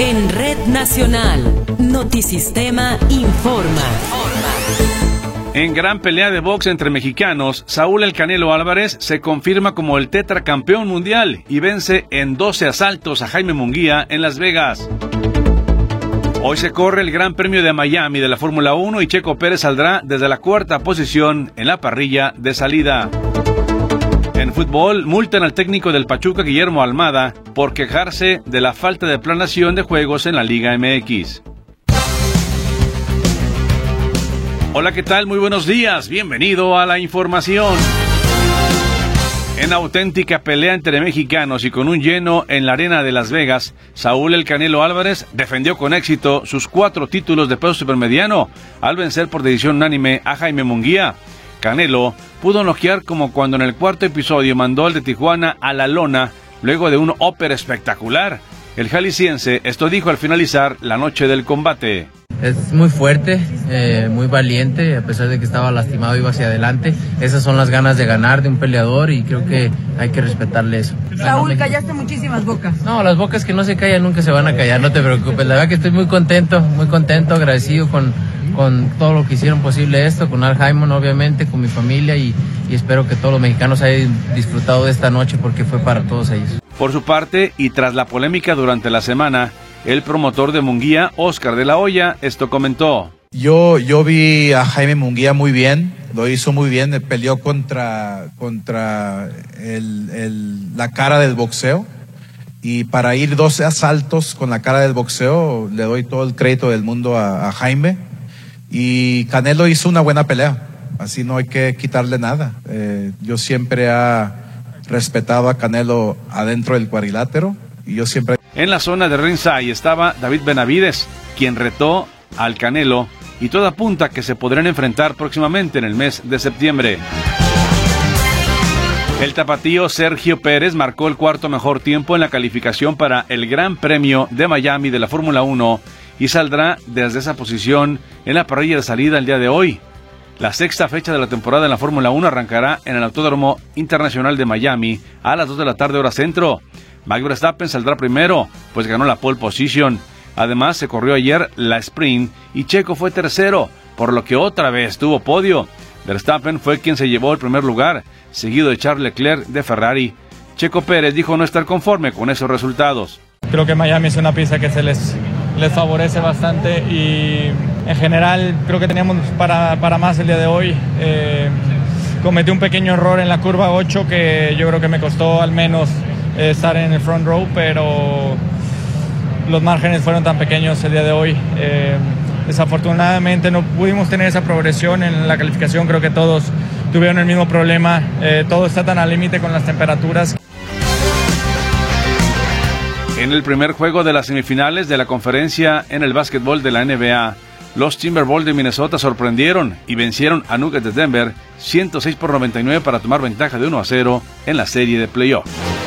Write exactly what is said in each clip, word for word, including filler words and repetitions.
En Red Nacional, Notisistema informa. En gran pelea de box entre mexicanos, Saúl El Canelo Álvarez se confirma como el tetracampeón mundial y vence en doce asaltos a Jaime Munguía en Las Vegas. Hoy se corre el Gran Premio de Miami de la Fórmula uno y Checo Pérez saldrá desde la cuarta posición en la parrilla de salida. En fútbol, multan al técnico del Pachuca, Guillermo Almada, por quejarse de la falta de planeación de juegos en la Liga M X. Hola, ¿qué tal? Muy buenos días. Bienvenido a la información. En auténtica pelea entre mexicanos y con un lleno en la arena de Las Vegas, Saúl El Canelo Álvarez defendió con éxito sus cuatro títulos de peso supermediano al vencer por decisión unánime a Jaime Munguía. Canelo pudo noquear como cuando en el cuarto episodio mandó al de Tijuana a la lona luego de un upper espectacular. El jalisciense esto dijo al finalizar la noche del combate. Es muy fuerte, eh, muy valiente, a pesar de que estaba lastimado, iba hacia adelante. Esas son las ganas de ganar de un peleador y creo que hay que respetarle eso. Saúl, callaste muchísimas bocas. No, las bocas que no se callan nunca se van a callar, no te preocupes. La verdad que estoy muy contento, muy contento, agradecido con, con todo lo que hicieron posible esto, con Al Haymon obviamente, con mi familia y, y espero que todos los mexicanos hayan disfrutado de esta noche porque fue para todos ellos. Por su parte, y tras la polémica durante la semana, el promotor de Munguía, Oscar de la Hoya, esto comentó. Yo, yo vi a Jaime Munguía muy bien, lo hizo muy bien, peleó contra, contra el, el, la cara del boxeo. Y para ir doce asaltos con la cara del boxeo, le doy todo el crédito del mundo a, a Jaime. Y Canelo hizo una buena pelea, así no hay que quitarle nada. Eh, yo siempre he respetado a Canelo adentro del cuadrilátero y yo siempre... En la zona de ringside estaba David Benavides, quien retó al Canelo y todo apunta que se podrán enfrentar próximamente en el mes de septiembre. El tapatío Sergio Pérez marcó el cuarto mejor tiempo en la calificación para el Gran Premio de Miami de la Fórmula uno y saldrá desde esa posición en la parrilla de salida el día de hoy. La sexta fecha de la temporada en la Fórmula uno arrancará en el Autódromo Internacional de Miami a las dos de la tarde hora centro. Max Verstappen saldrá primero, pues ganó la pole position. Además, se corrió ayer la sprint y Checo fue tercero, por lo que otra vez tuvo podio. Verstappen fue quien se llevó el primer lugar, seguido de Charles Leclerc de Ferrari. Checo Pérez dijo no estar conforme con esos resultados. Creo que Miami es una pista que se les, les favorece bastante y en general creo que teníamos para, para más el día de hoy. Eh, cometí un pequeño error en la curva ocho que yo creo que me costó al menos estar en el front row, pero los márgenes fueron tan pequeños el día de hoy. Eh, desafortunadamente no pudimos tener esa progresión en la calificación, creo que todos tuvieron el mismo problema, eh, todo está tan al límite con las temperaturas. En el primer juego de las semifinales de la conferencia en el básquetbol de la N B A, los Timberwolves de Minnesota sorprendieron y vencieron a Nuggets de Denver ciento seis por noventa y nueve para tomar ventaja de uno a cero en la serie de playoff.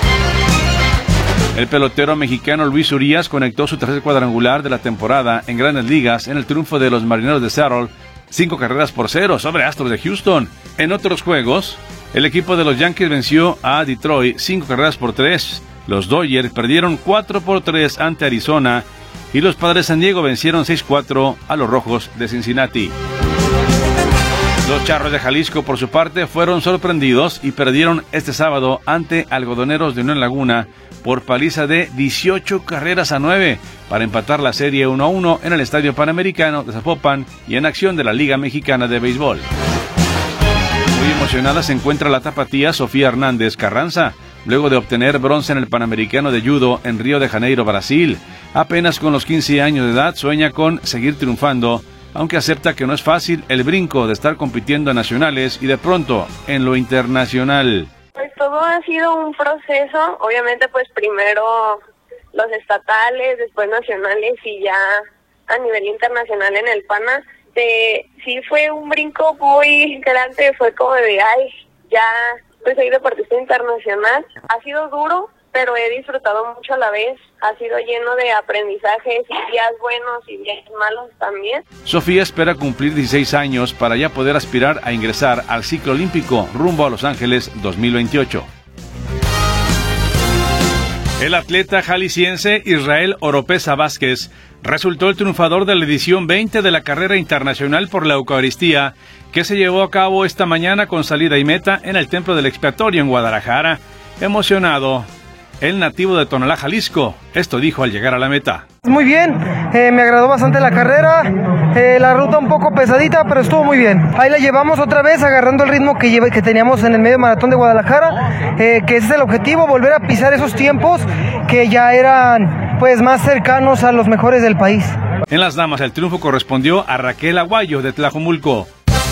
El pelotero mexicano Luis Urías conectó su tercer cuadrangular de la temporada en Grandes Ligas en el triunfo de los Marineros de Seattle, cinco carreras por cero sobre Astros de Houston. En otros juegos, el equipo de los Yankees venció a Detroit cinco carreras por tres. Los Dodgers perdieron cuatro por tres ante Arizona y los Padres de San Diego vencieron seis cuatro a los Rojos de Cincinnati. Los Charros de Jalisco, por su parte, fueron sorprendidos y perdieron este sábado ante Algodoneros de Unión Laguna por paliza de dieciocho carreras a nueve para empatar la serie uno a uno en el Estadio Panamericano de Zapopan y en acción de la Liga Mexicana de Béisbol. Muy emocionada se encuentra la tapatía Sofía Hernández Carranza, luego de obtener bronce en el Panamericano de Judo en Río de Janeiro, Brasil. Apenas con los quince años de edad sueña con seguir triunfando, aunque acepta que no es fácil el brinco de estar compitiendo en nacionales y de pronto en lo internacional. Pues todo ha sido un proceso, obviamente pues primero los estatales, después nacionales y ya a nivel internacional en el Pana. De, sí fue un brinco muy grande, fue como de ay, ya pues soy deportista internacional. Ha sido duro, pero he disfrutado mucho a la vez. Ha sido lleno de aprendizajes y días buenos y días malos también. Sofía espera cumplir dieciséis años para ya poder aspirar a ingresar al ciclo olímpico rumbo a Los Ángeles dos mil veintiocho. El atleta jalisciense Israel Oropesa Vázquez resultó el triunfador de la edición veinte de la carrera internacional por la Eucaristía, que se llevó a cabo esta mañana con salida y meta en el Templo del Expiatorio en Guadalajara. Emocionado, el nativo de Tonalá, Jalisco, esto dijo al llegar a la meta. Muy bien, eh, me agradó bastante la carrera, eh, la ruta un poco pesadita, pero estuvo muy bien. Ahí la llevamos otra vez agarrando el ritmo que, lleve, que teníamos en el medio maratón de Guadalajara, eh, que ese es el objetivo, volver a pisar esos tiempos que ya eran pues más cercanos a los mejores del país. En las damas el triunfo correspondió a Raquel Aguayo de Tlajomulco.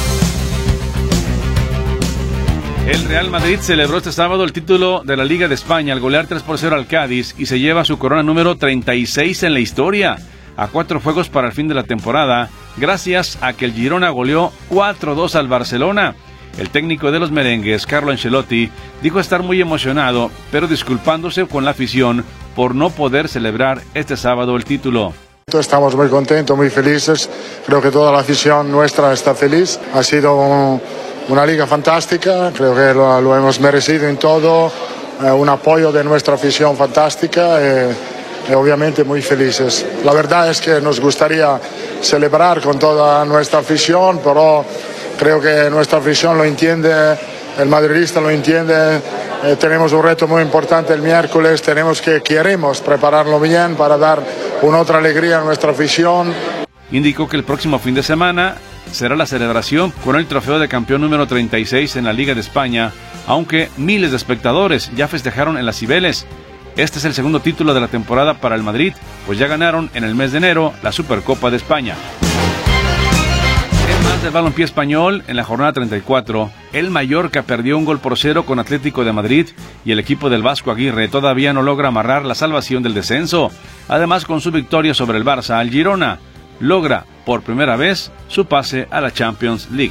El Real Madrid celebró este sábado el título de la Liga de España al golear tres por cero al Cádiz y se lleva su corona número treinta y seis en la historia, a cuatro juegos para el fin de la temporada, gracias a que el Girona goleó cuatro dos al Barcelona. El técnico de los merengues, Carlo Ancelotti, dijo estar muy emocionado, pero disculpándose con la afición por no poder celebrar este sábado el título. Estamos muy contentos, muy felices, creo que toda la afición nuestra está feliz, ha sido un... una liga fantástica, creo que lo, lo hemos merecido en todo, eh, un apoyo de nuestra afición fantástica eh, y obviamente muy felices. La verdad es que nos gustaría celebrar con toda nuestra afición, pero creo que nuestra afición lo entiende, el madridista lo entiende, eh, tenemos un reto muy importante el miércoles, tenemos que, queremos prepararlo bien para dar una otra alegría a nuestra afición. Indicó que el próximo fin de semana será la celebración con el trofeo de campeón número treinta y seis en la Liga de España, aunque miles de espectadores ya festejaron en las Cibeles. Este es el segundo título de la temporada para el Madrid, pues ya ganaron en el mes de enero la Supercopa de España. En más del balompié español, en la jornada treinta y cuatro, el Mallorca perdió un gol por cero con Atlético de Madrid y el equipo del Vasco Aguirre todavía no logra amarrar la salvación del descenso. Además, con su victoria sobre el Barça, el Girona logra por primera vez su pase a la Champions League.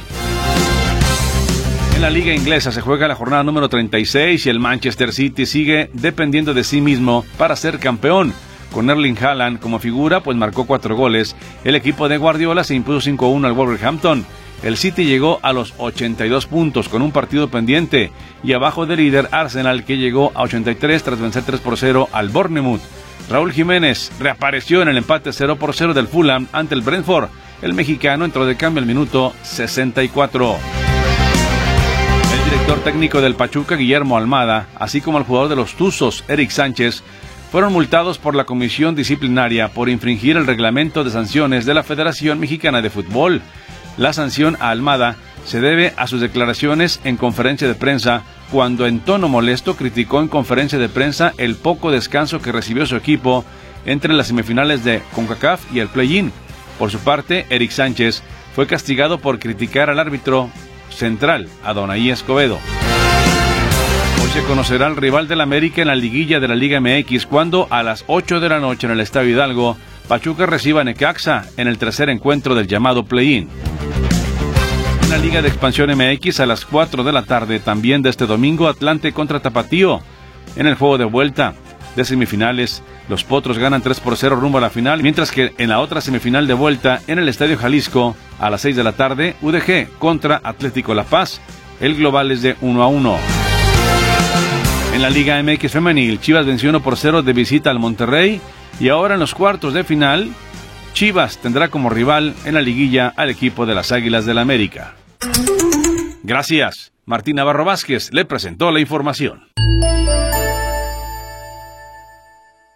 En la liga inglesa se juega la jornada número treinta y seis y el Manchester City sigue dependiendo de sí mismo para ser campeón. Con Erling Haaland como figura, pues marcó cuatro goles. El equipo de Guardiola se impuso cinco uno al Wolverhampton. El City llegó a los ochenta y dos puntos con un partido pendiente y abajo del líder Arsenal, que llegó a ochenta y tres tras vencer tres por cero al Bournemouth. Raúl Jiménez reapareció en el empate cero por cero del Fulham ante el Brentford. El mexicano entró de cambio al minuto sesenta y cuatro. El director técnico del Pachuca, Guillermo Almada, así como el jugador de los Tuzos, Eric Sánchez, fueron multados por la comisión disciplinaria por infringir el reglamento de sanciones de la Federación Mexicana de Fútbol. La sanción a Almada se debe a sus declaraciones en conferencia de prensa, cuando en tono molesto criticó en conferencia de prensa el poco descanso que recibió su equipo entre las semifinales de CONCACAF y el play-in. Por su parte, Eric Sánchez fue castigado por criticar al árbitro central, Adonai Escobedo. Hoy se conocerá el rival del América en la liguilla de la Liga M X, cuando a las ocho de la noche en el Estadio Hidalgo, Pachuca reciba a Necaxa en el tercer encuentro del llamado play-in. En la Liga de Expansión M X, a las cuatro de la tarde, también de este domingo, Atlante contra Tapatío. En el juego de vuelta de semifinales, los Potros ganan tres por cero rumbo a la final, mientras que en la otra semifinal de vuelta, en el Estadio Jalisco, a las seis de la tarde, U D G contra Atlético La Paz. El global es de uno a uno. En la Liga M X femenil, Chivas venció uno por cero de visita al Monterrey, y ahora en los cuartos de final, Chivas tendrá como rival en la liguilla al equipo de las Águilas del América. Gracias. Martín Navarro Vázquez le presentó la información.